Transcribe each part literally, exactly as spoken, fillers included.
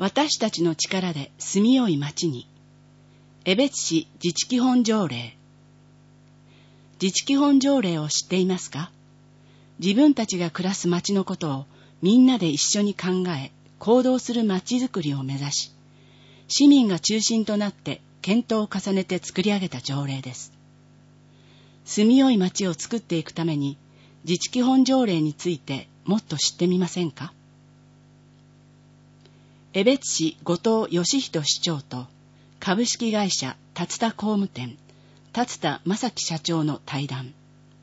私たちの力で住みよい町に。江別市自治基本条例。自治基本条例を知っていますか？自分たちが暮らす町のことをみんなで一緒に考え、行動する町づくりを目指し、市民が中心となって検討を重ねて作り上げた条例です。住みよい町を作っていくために、自治基本条例についてもっと知ってみませんか？江別市後藤義人市長と株式会社竜田工務店竜田正樹社長の対談。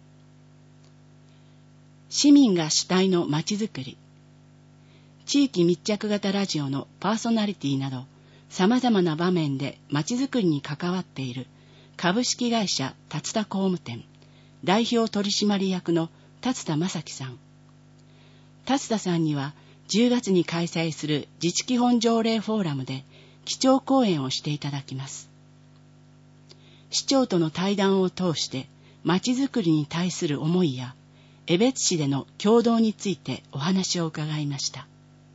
市民が主体のまちづくり。地域密着型ラジオのパーソナリティなど様々な場面でまちづくりに関わっている株式会社竜田工務店代表取締役の竜田正樹さん。竜田さんにはじゅうがつに開催する自治基本条例フォーラムで基調講演をしていただきます。市長との対談を通してまちづくりに対する思いや江別市での共同についてお話を伺いました。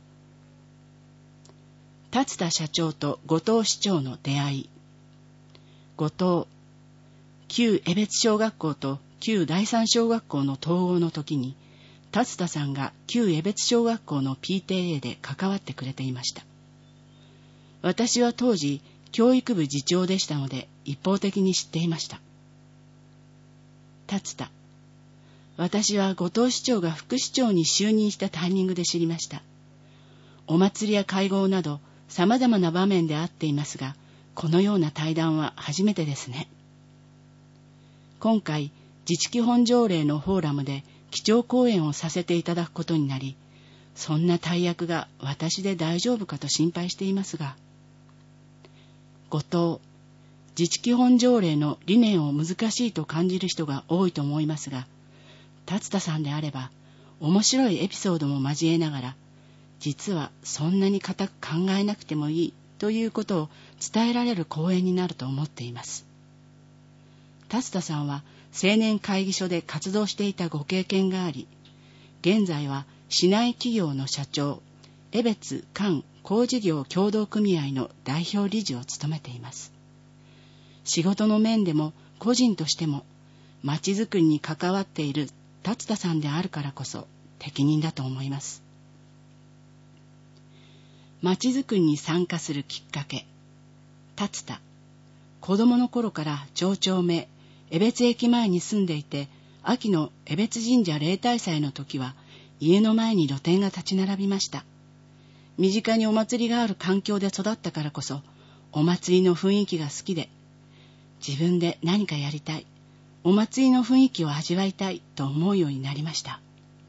竜田社長と後藤市長の出会い。後藤、旧江別小学校と旧第三小学校の統合の時に竜田さんが旧江別小学校の ピーティーエー で関わってくれていました。私は当時教育部次長でしたので一方的に知っていました。竜田、私は後藤市長が副市長に就任したタイミングで知りました。お祭りや会合など様々な場面で会っていますが、このような対談は初めてですね。今回、自治基本条例のフォーラムで基調講演をさせていただくことになり、そんな大役が私で大丈夫かと心配していますが、後藤、自治基本条例の理念を難しいと感じる人が多いと思いますが、竜田さんであれば面白いエピソードも交えながら、実はそんなに固く考えなくてもいいということを伝えられる講演になると思っています。竜田さんは青年会議所で活動していたご経験があり、現在は市内企業の社長、江別間工事業協同組合の代表理事を務めています。仕事の面でも個人としても、まちづくりに関わっている竜田さんであるからこそ適任だと思います。まちづくりに参加するきっかけ。竜田、子供の頃から町丁目、江別駅前に住んでいて、秋の江別神社例大祭の時は家の前に露店が立ち並びました。身近にお祭りがある環境で育ったからこそ、お祭りの雰囲気が好きで、自分で何かやりたい、お祭りの雰囲気を味わいたいと思うようになりました。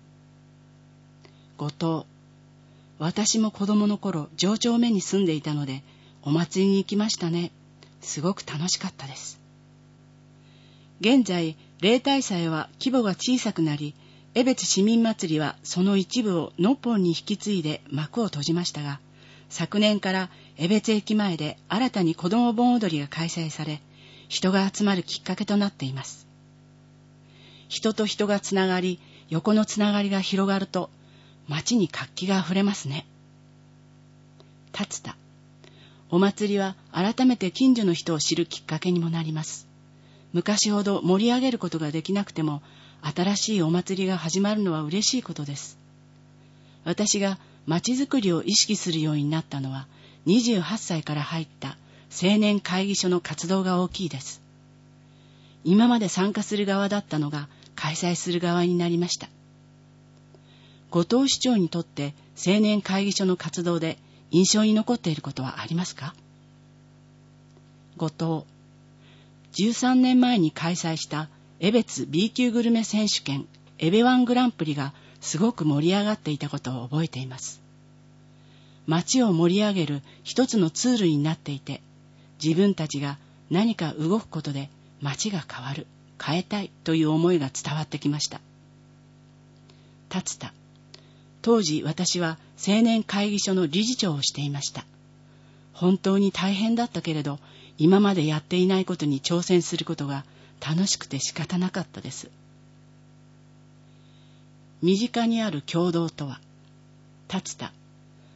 後藤、私も子供の頃上丁目に住んでいたのでお祭りに行きましたね。すごく楽しかったです。現在例大祭は規模が小さくなり、江別市民祭りはその一部をのっぽんに引き継いで幕を閉じましたが、昨年から江別駅前で新たに子ども盆踊りが開催され、人が集まるきっかけとなっています。人と人がつながり、横のつながりが広がると街に活気があふれますね。竜田、お祭りは改めて近所の人を知るきっかけにもなります。昔ほど盛り上げることができなくても、新しいお祭りが始まるのは嬉しいことです。私が街づくりを意識するようになったのは、にじゅうはっさいから入った青年会議所の活動が大きいです。今まで参加する側だったのが開催する側になりました。後藤市長にとって青年会議所の活動で印象に残っていることはありますか？後藤、じゅうさんねんまえに開催した江別 B 級グルメ選手権エベワングランプリがすごく盛り上がっていたことを覚えています。街を盛り上げる一つのツールになっていて、自分たちが何か動くことで街が変わる、変えたいという思いが伝わってきました。竜田、当時私は青年会議所の理事長をしていました。本当に大変だったけれど、今までやっていないことに挑戦することが楽しくて仕方なかったです。身近にある共同とは、竜田、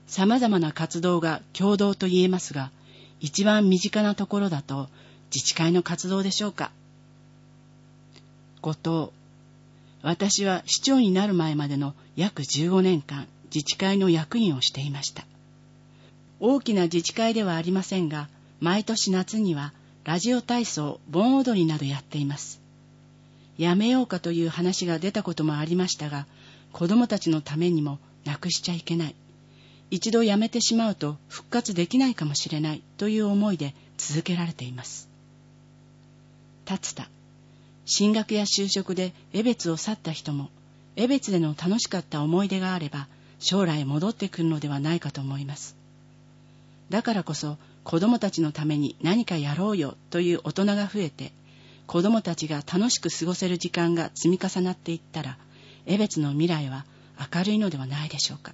様々な活動が共同と言えますが、一番身近なところだと自治会の活動でしょうか。後藤、私は市長になる前までの約じゅうごねんかん、自治会の役員をしていました。大きな自治会ではありませんが、毎年夏にはラジオ体操、盆踊りなどやっています。やめようかという話が出たこともありましたが、子供たちのためにもなくしちゃいけない。一度やめてしまうと復活できないかもしれないという思いで続けられています。達田、進学や就職で江別を去った人も、江別での楽しかった思い出があれば、将来戻ってくるのではないかと思います。だからこそ、子供たちのために何かやろうよという大人が増えて、子供たちが楽しく過ごせる時間が積み重なっていったら、江別の未来は明るいのではないでしょうか。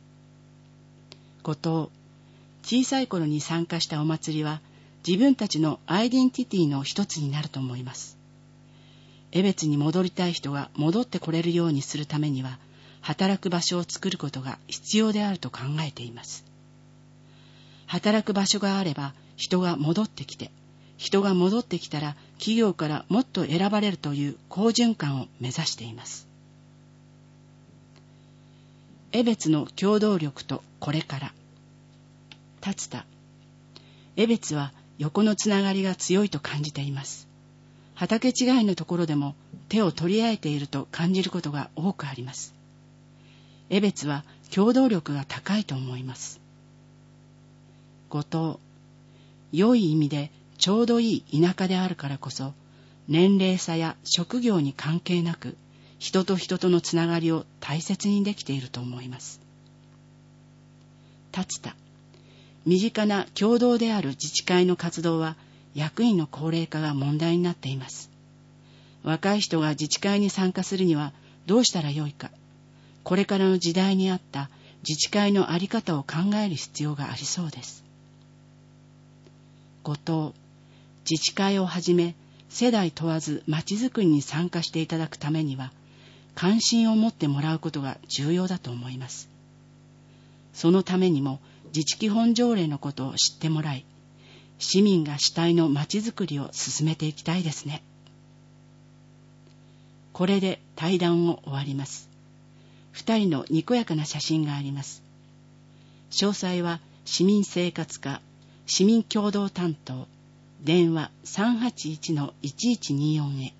後藤、小さい頃に参加したお祭りは、自分たちのアイデンティティの一つになると思います。江別に戻りたい人が戻ってこれるようにするためには、働く場所を作ることが必要であると考えています。働く場所があれば人が戻ってきて、人が戻ってきたら企業からもっと選ばれるという好循環を目指しています。江別の協働力とこれから。達田、江別は横のつながりが強いと感じています。畑違いのところでも手を取り合えていると感じることが多くあります。江別は協働力が高いと思います。後藤、良い意味でちょうどいい田舎であるからこそ、年齢差や職業に関係なく、人と人とのつながりを大切にできていると思います。達田、身近な共同である自治会の活動は、役員の高齢化が問題になっています。若い人が自治会に参加するにはどうしたらよいか、これからの時代に合った自治会の在り方を考える必要がありそうです。後藤、自治会をはじめ世代問わずまちづくりに参加していただくためには、関心を持ってもらうことが重要だと思います。そのためにも自治基本条例のことを知ってもらい、市民が主体のまちづくりを進めていきたいですね。これで対談を終わります。二人のにこやかな写真があります。詳細は市民生活課市民共同担当、電話 さんはちいちのいちいちによん へ。